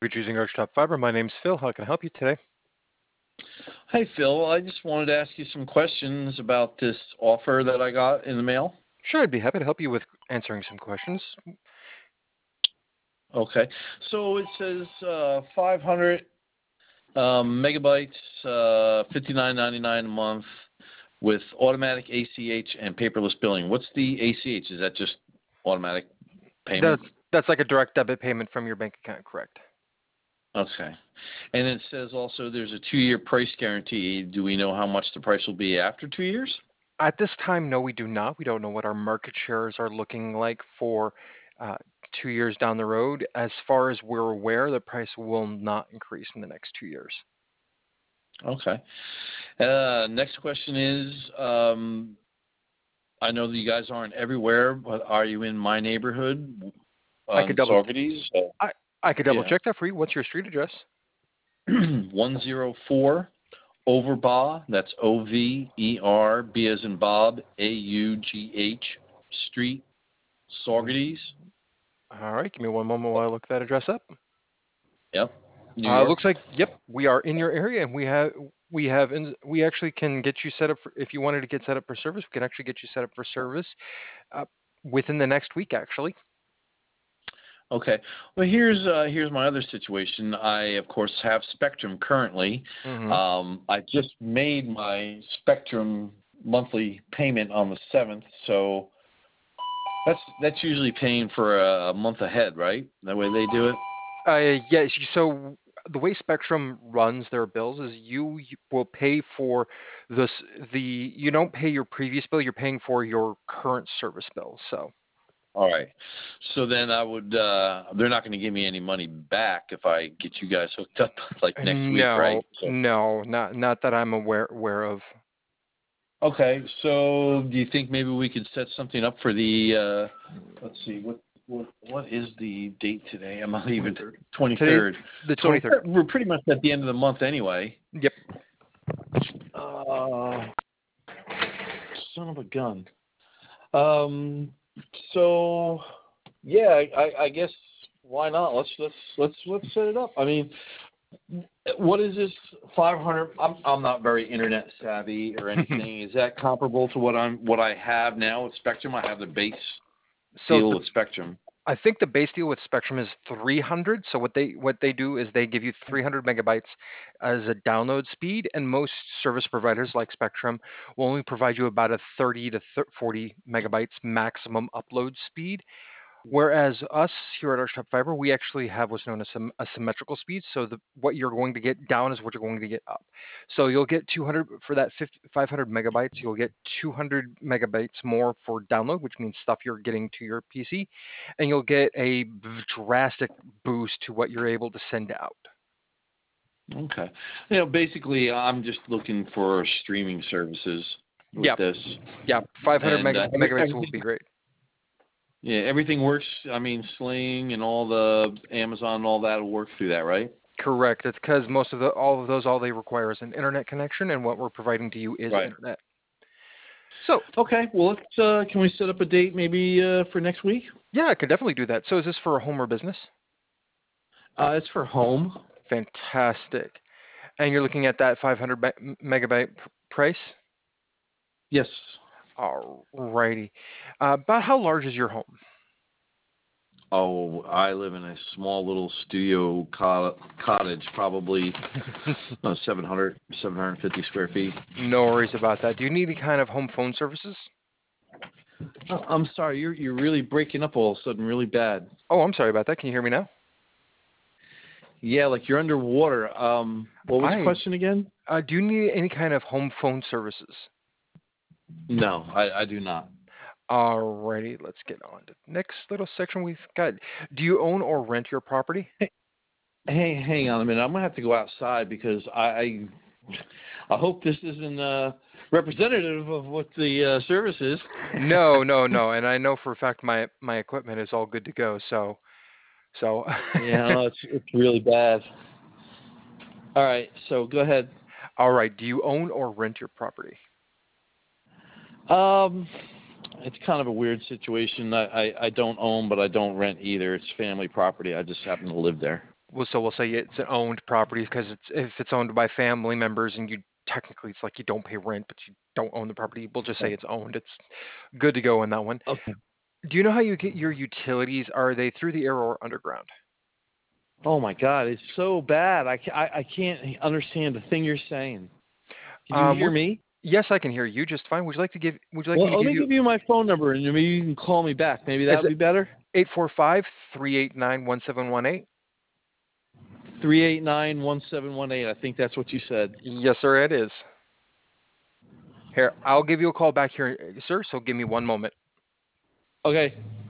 You're choosing Archtop Fiber. My name's Phil. How can I help you today? Hi, Phil. I just wanted to ask you some questions about this offer that I got in the mail. Sure, I'd be happy to help you with answering some questions. Okay. So it says 500 megabytes, 59.99 a month with automatic ACH and paperless billing. What's the ACH? Is that just automatic payment? That's like a direct debit payment from your bank account, correct? Okay. And it says also there's a 2-year price guarantee. Do we know how much the price will be after 2 years? At this time, no, we do not. We don't know what our market shares are looking like for 2 years down the road. As far as we're aware, the price will not increase in the next 2 years. Okay. Next question is, I know that you guys aren't everywhere, but are you in my neighborhood I could on double Saugerties? I, I could double Yeah. check that for you. What's your street address? 104 Overbaugh, that's Over, B as in Bob, Augh Street, Saugerties. All right, give me one moment while I look that address up. Yep, New York. Looks like, yep, we are in your area, and we actually can get you set up for, if you wanted to get set up for service, we can actually get you set up for service uh, within the next week, actually. Okay. Well, here's my other situation. I of course have Spectrum currently. Hmm. I just made my Spectrum monthly payment on the 7th, so that's usually paying for a month ahead, right? That way they do it. Yes. So the way Spectrum runs their bills is you will pay for this. You don't pay your previous bill. You're paying for your current service bill. So All right. So then I would. They're not going to give me any money back if I get you guys hooked up like next week, no, right? So. no, not that I'm aware of. Okay. So do you think maybe we could set something up for the? Let's see. What is the date today? I'm not even Today's 23rd. the So 23rd. we're pretty much at the end of the month anyway. Yep. Uh, son of a gun. Um. So yeah, I guess why not? Let's set it up. I mean, what is this 500? I'm not very internet savvy or anything. Is that comparable to what I have now with Spectrum? I have the base So deal with Spectrum. I think the base deal with Spectrum is 300. So what they do is they give you 300 megabytes as a download speed, and most service providers like Spectrum will only provide you about a 30 to 40 megabytes maximum upload speed. Whereas us here at Archtop Fiber, we actually have what's known as a symmetrical speed. So what you're going to get down is what you're going to get up. So you'll get 200 for that 500 megabytes. You'll get 200 megabytes more for download, which means stuff you're getting to your PC, and you'll get a drastic boost to what you're able to send out. Okay. Basically, I'm just looking for streaming services with Yeah, this, yeah, 500 and megabytes will everything. be great. Yeah, everything works. I mean, Sling and all the Amazon and all that will work through that, right? Correct. It's because all they require is an internet connection, and what we're providing to you is Right. internet. So Okay. Well, can we set up a date maybe for next week? yeah, I could definitely do that. So is this for a home or business? It's for home. Fantastic. And you're looking at that 500 megabyte price? Yes. Alrighty. About how large is your home? Oh, I live in a small little studio cottage, probably 750 square feet. No worries about that. Do you need any kind of home phone services? I'm sorry, you're really breaking up all of a sudden, really bad. Oh, I'm sorry about that. Can you hear me now? Yeah, like you're underwater. What was the I question again? Do you need any kind of home phone services? No, I do not. Alrighty, let's get on to the next little section we've got. Do you own or rent your property? Hey, hang on a minute. I'm gonna have to go outside because I hope this isn't representative of what the service is. No, no, no. And I know for a fact my equipment is all good to go. So Yeah, no, it's really bad. All right, so go ahead. all right. Do you own or rent your property? Um, it's kind of a weird situation. I don't own, but I don't rent either. It's family property. I just happen to live there. Well, so we'll say it's an owned property because if it's owned by family members and you technically it's like you don't pay rent, but you don't own the property, we'll just say Okay. it's owned. It's good to go in that one. Okay. Do you know how you get your utilities? Are they through the air or underground? Oh my God, it's so bad. I can't understand a thing you're saying. Can you hear Would me? Yes, I can hear you just fine. Would you like me to Well, let give me you give you my phone number and maybe you can call me back. Maybe that is would it be better. 845-389-1718? 389-1718. I think that's what you said. Yes, sir, it is. Here, I'll give you a call back here, sir, so give me one moment. Okay.